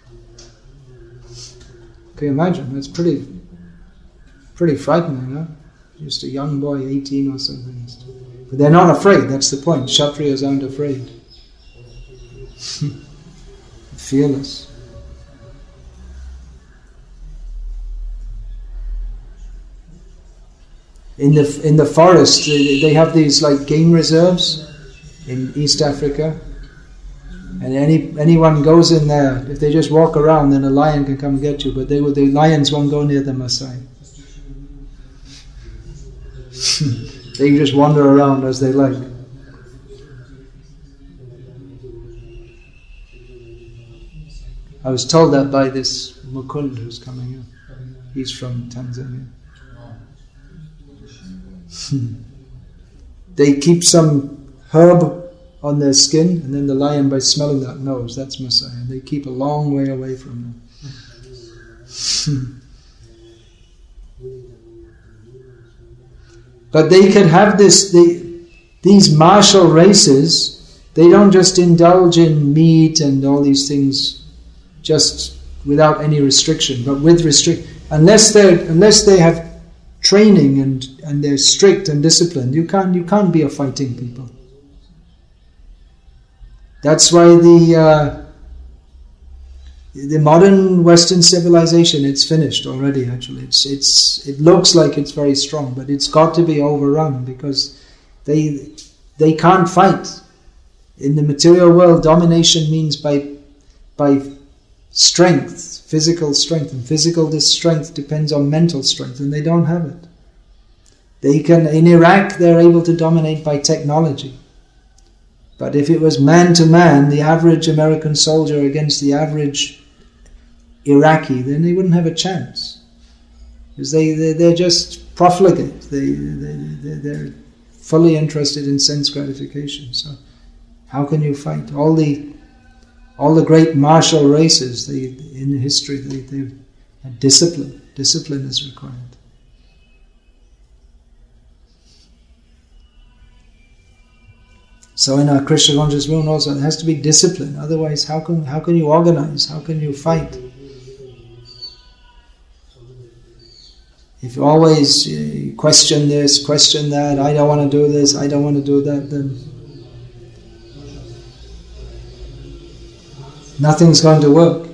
Can you imagine? It's pretty pretty frightening, huh? Just a young boy, eighteen or something. But they're not afraid, that's the point. Kshatriyas aren't afraid. Fearless. In the in the forest, they have these like game reserves in East Africa. And any anyone goes in there, if they just walk around, then a lion can come get you. But they the lions won't go near the Maasai. They can just wander around as they like. I was told that by this Mukund who's coming in. He's from Tanzania. They keep some herb on their skin, and then the lion, by smelling that, knows that's Maasai. And they keep a long way away from them. But they could have this, they, these martial races, they don't just indulge in meat and all these things just without any restriction, but with restrict, unless they unless they have training and, and they're strict and disciplined, you can't you can't be a fighting people. That's why the uh, the modern Western civilization, it's finished already. Actually, it's it's it looks like it's very strong, but it's got to be overrun because they they can't fight. In the material world, domination means by by strength, physical strength, and physical this strength depends on mental strength, and they don't have it. They can in Iraq, they're able to dominate by technology. But if it was man to man, the average American soldier against the average Iraqi, then they wouldn't have a chance. Because they, they, they're just profligate. They, they, they're fully interested in sense gratification. So how can you fight? All the all the great martial races they, in history, they, they have discipline. Discipline is required. So in our Krishna conscious movement also, there has to be discipline. Otherwise, how can how can you organize? How can you fight? If you always uh, question this, question that, I don't want to do this, I don't want to do that, then nothing's going to work.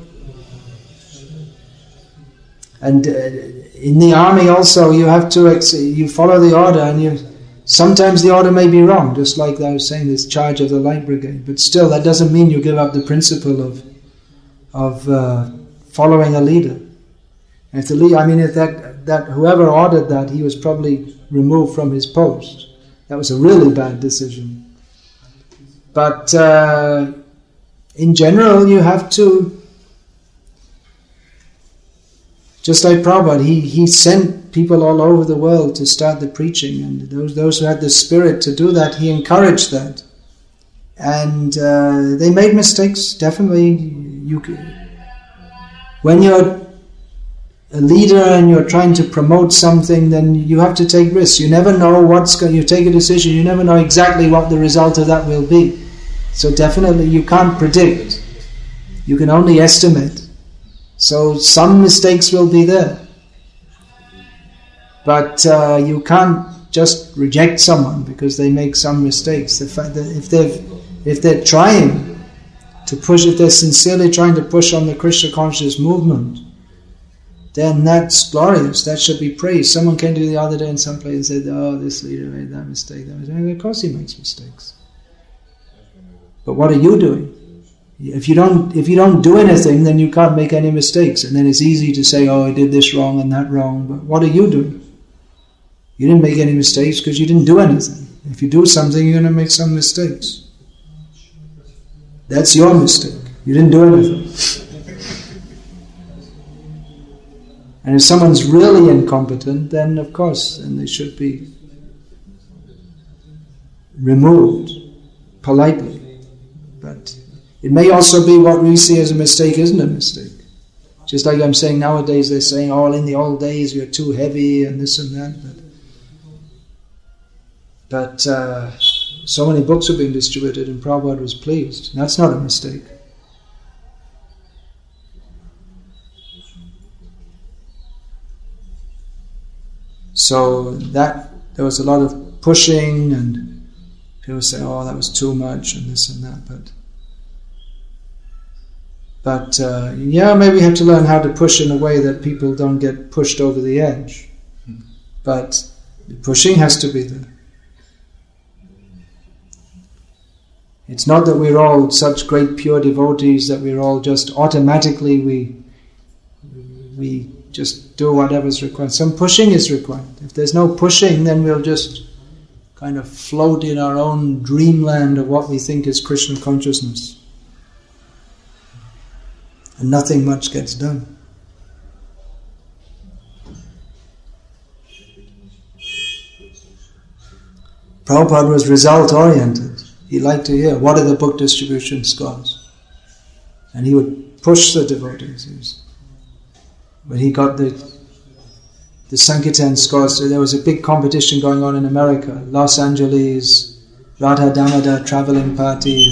And uh, in the army also, you have to ex- you follow the order, and you. Sometimes the order may be wrong, just like I was saying, this charge of the Light Brigade. But still, that doesn't mean you give up the principle of of uh, following a leader. And if the leader, I mean, if that that whoever ordered that, he was probably removed from his post. That was a really bad decision. But uh, in general, you have to. Just like Prabhupada, he, he sent people all over the world to start the preaching, and those those who had the spirit to do that, he encouraged that. And uh, they made mistakes, definitely. You, when you're a leader and you're trying to promote something, then you have to take risks. You never know what's going. You take a decision, you never know exactly what the result of that will be. So definitely you can't predict. You can only estimate. So some mistakes will be there. But uh, you can't just reject someone because they make some mistakes. The fact that if they've, if they're trying to push, if they're sincerely trying to push on the Krishna conscious movement, then that's glorious. That should be praised. Someone came to me the other day in some place and said, "Oh, this leader made that mistake." That mistake. Of course, he makes mistakes. But what are you doing? If you don't, if you don't do anything, then you can't make any mistakes, and then it's easy to say, "Oh, I did this wrong and that wrong." But what are you doing? You didn't make any mistakes because you didn't do anything. If you do something, you're going to make some mistakes. That's your mistake. You didn't do anything. And if someone's really incompetent, then of course, then they should be removed politely. But it may also be what we see as a mistake isn't a mistake. Just like I'm saying nowadays, they're saying, "Oh, in the old days you're too heavy," and this and that. But, but uh, so many books are being distributed, and Prabhupada was pleased. That's not a mistake. So that there was a lot of pushing, and people say, "Oh, that was too much," and this and that. But But uh, yeah, maybe we have to learn how to push in a way that people don't get pushed over the edge. Mm. But pushing has to be there. It's not that we're all such great pure devotees that we're all just automatically we we just do whatever's required. Some pushing is required. If there's no pushing, then we'll just kind of float in our own dreamland of what we think is Krishna consciousness. And nothing much gets done. Prabhupada was result-oriented. He liked to hear, what are the book distribution scores? And he would push the devotees. When he got the the Sankirtan scores. So there was a big competition going on in America, Los Angeles, Radha Damodar traveling party.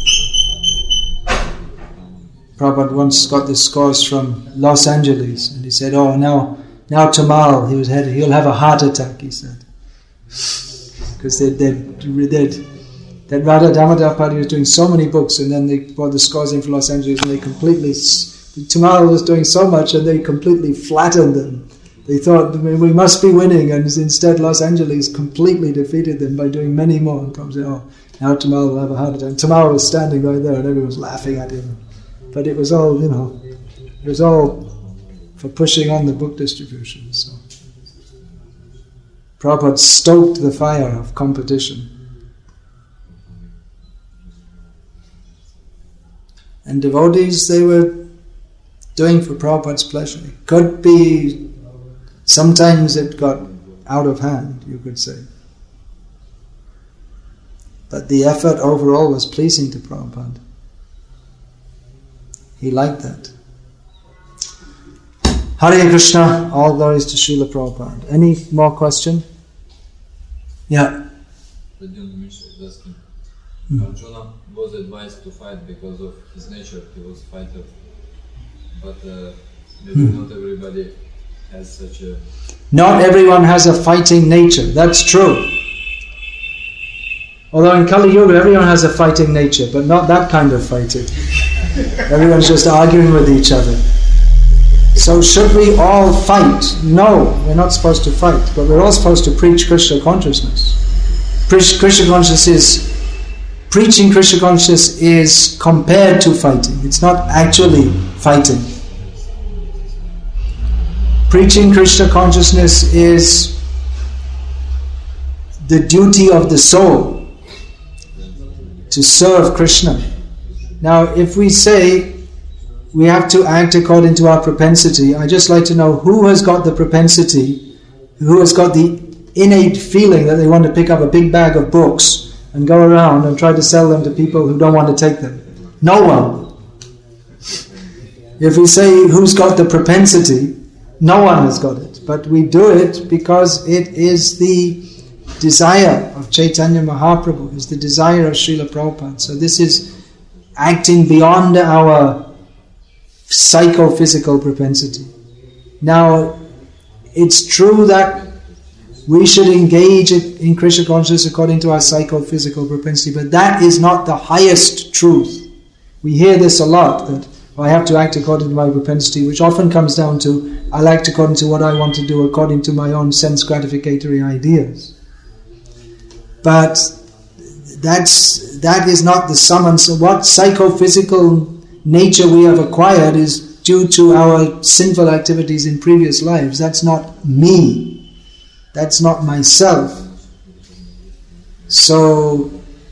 Prabhupada once got the scores from Los Angeles, and he said, "Oh, now, now tomorrow he was headed, he'll have a heart attack." He said, because they they they that Radha Damodar party was doing so many books, and then they brought the scores in for Los Angeles, and they completely tomorrow was doing so much, and they completely flattened them. They thought, we must be winning, and instead Los Angeles completely defeated them by doing many more. And Prabhupada said, "Oh, now tomorrow we'll have a heart attack." Tomorrow was standing right there, and everyone was laughing at him. But it was all, you know, it was all for pushing on the book distribution. So Prabhupada stoked the fire of competition. And devotees, they were doing for Prabhupada's pleasure. It could be, sometimes it got out of hand, you could say. But the effort overall was pleasing to Prabhupada. He liked that. Hare Krishna, all glories to Srila Prabhupada. Any more question? Yeah. Hmm. Arjuna was advised to fight because of his nature. He was a fighter. But uh, maybe hmm. not everybody has such a... Not everyone has a fighting nature. That's true. Although in Kali Yuga everyone has a fighting nature, but not that kind of fighting. Everyone's just arguing with each other. So should we all fight? No, we're not supposed to fight, but we're all supposed to preach Krishna consciousness. Preach Krishna consciousness is, preaching Krishna consciousness is compared to fighting. It's not actually fighting. Preaching Krishna consciousness is the duty of the soul to serve Krishna. Now, if we say we have to act according to our propensity, I just like to know who has got the propensity, who has got the innate feeling that they want to pick up a big bag of books and go around and try to sell them to people who don't want to take them. No one. If we say who's got the propensity, no one has got it. But we do it because it is the desire of Chaitanya Mahaprabhu, is the desire of Srila Prabhupada. So this is acting beyond our psychophysical propensity. Now, it's true that we should engage in Krishna consciousness according to our psychophysical propensity, but that is not the highest truth. We hear this a lot, that well, I have to act according to my propensity, which often comes down to, I'll act according to what I want to do, according to my own sense gratificatory ideas. But that's that is not the summons. So what psychophysical nature we have acquired is due to our sinful activities in previous lives. That's not me. That's not myself. So,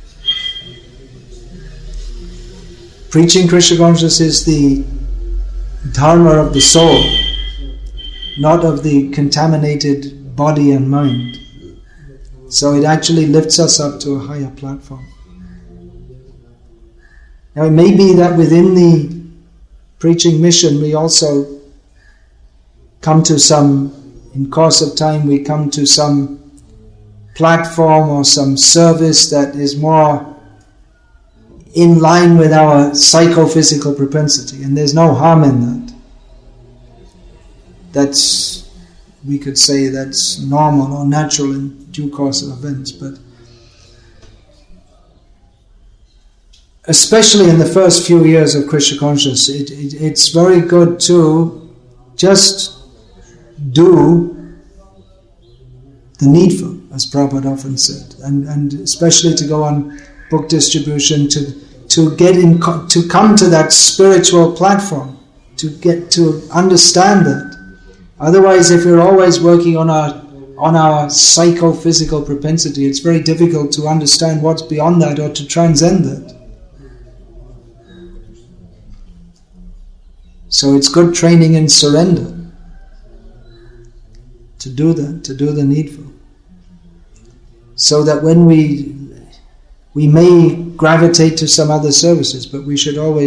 preaching Krishna consciousness is the dharma of the soul, not of the contaminated body and mind. So it actually lifts us up to a higher platform. Now it may be that within the preaching mission we also come to some, in course of time we come to some platform or some service that is more in line with our psychophysical propensity, and there's no harm in that. That's, we could say that's normal or natural in due course of events, but especially in the first few years of Krishna consciousness, it, it, it's very good to just do the needful, as Prabhupada often said, and, and especially to go on book distribution, to to get in, to come to that spiritual platform, to get to understand that. Otherwise, if we're always working on our on our psychophysical propensity, it's very difficult to understand what's beyond that or to transcend that. So it's good training in surrender to do that, to do the needful. So that when we we may gravitate to some other services, but we should always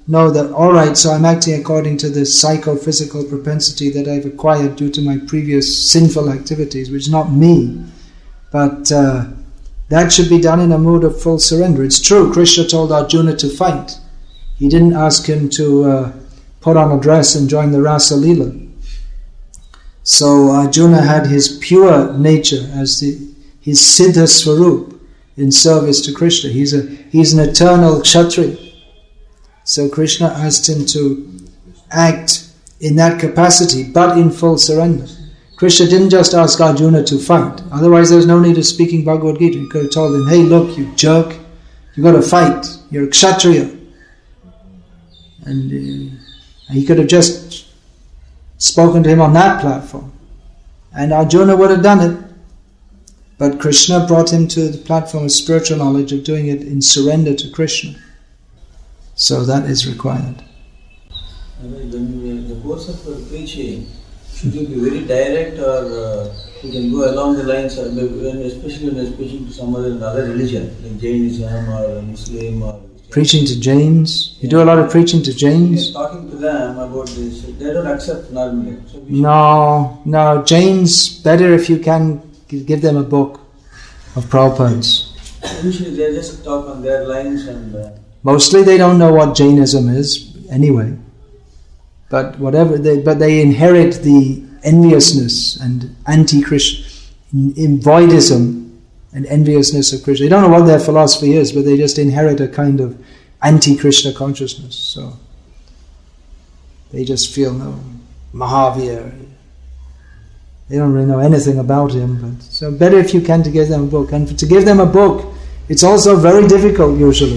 know that, alright, so I'm acting according to this psychophysical propensity that I've acquired due to my previous sinful activities, which is not me. But uh, that should be done in a mood of full surrender. It's true, Krishna told Arjuna to fight. He didn't ask him to uh, put on a dress and join the Rasa Leela. So Arjuna had his pure nature as the, his Siddha Swarup in service to Krishna. He's a he's an eternal Kshatriya. So Krishna asked him to act in that capacity, but in full surrender. Krishna didn't just ask Arjuna to fight. Otherwise there was no need of speaking Bhagavad Gita. He could have told him, hey look, you jerk, you've got to fight. You're a Kshatriya. And uh, he could have just spoken to him on that platform. And Arjuna would have done it. But Krishna brought him to the platform of spiritual knowledge, of doing it in surrender to Krishna. So that is required. When the course of preaching, should you be very direct, or uh, you can go along the lines, of, when, especially when you're speaking to someone in another religion, like Jainism or Muslim or... Preaching to Jains? You do a lot of preaching to Jains? Talking to them about this, they don't accept normally. So no, no, Jains, better if you can give them a book of Prabhupada's. Usually they just talk on their lines and... Uh, Mostly they don't know what Jainism is anyway. But whatever they, but they inherit the enviousness and anti-Krishna, in voidism and enviousness of Krishna. They don't know what their philosophy is, but they just inherit a kind of anti-Krishna consciousness. So they just feel, no, Mahavir. They don't really know anything about him. But so better if you can to give them a book. And to give them a book, it's also very difficult usually.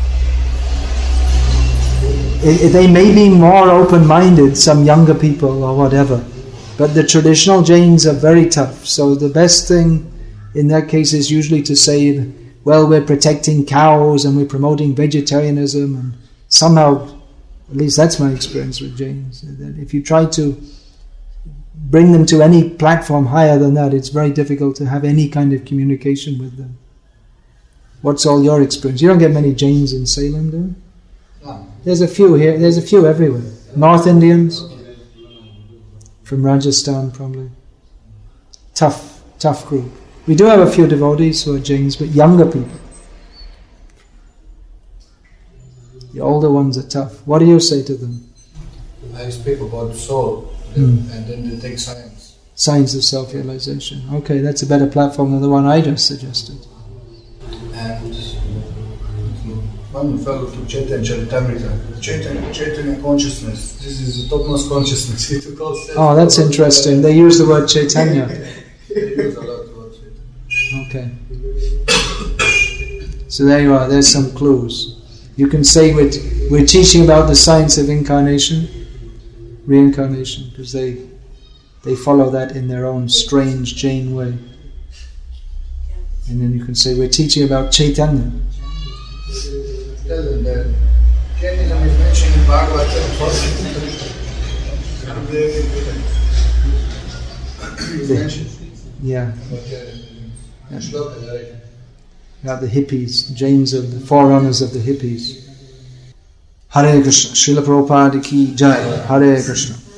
It, it, they may be more open-minded, some younger people or whatever, but the traditional Jains are very tough. So the best thing in that case is usually to say, well, we're protecting cows and we're promoting vegetarianism, and somehow, at least that's my experience with Jains, that if you try to bring them to any platform higher than that, it's very difficult to have any kind of communication with them. What's all your experience? You don't get many Jains in Salem, do you? No. There's a few here, there's a few everywhere. North Indians, from Rajasthan probably. Tough, tough group. We do have a few devotees who are Jains, but younger people. The older ones are tough. What do you say to them? I speak about the soul, Mm. and then they take science. Science of self-realization. Okay, that's a better platform than the one I just suggested. And one fellow to Chaitanya Charitamrita, Chaitanya, Chaitanya consciousness. This is the topmost consciousness. He took all sense. Oh, that's interesting. They use the word Chaitanya. They use a lot of word Chaitanya. Okay. So there you are. There's some clues. You can say we're, t- we're teaching about the science of incarnation, reincarnation, because they they follow that in their own strange Jain way. And then you can say we're teaching about Chaitanya. Tell them that Jainism is mentioned in Bhagavatam. It's mentioned. Yeah. But uh, Shloka directly. Yeah, the hippies, Jains are the forerunners of the hippies. Hare Krishna. Srila Prabhupada ki jai. Hare Krishna.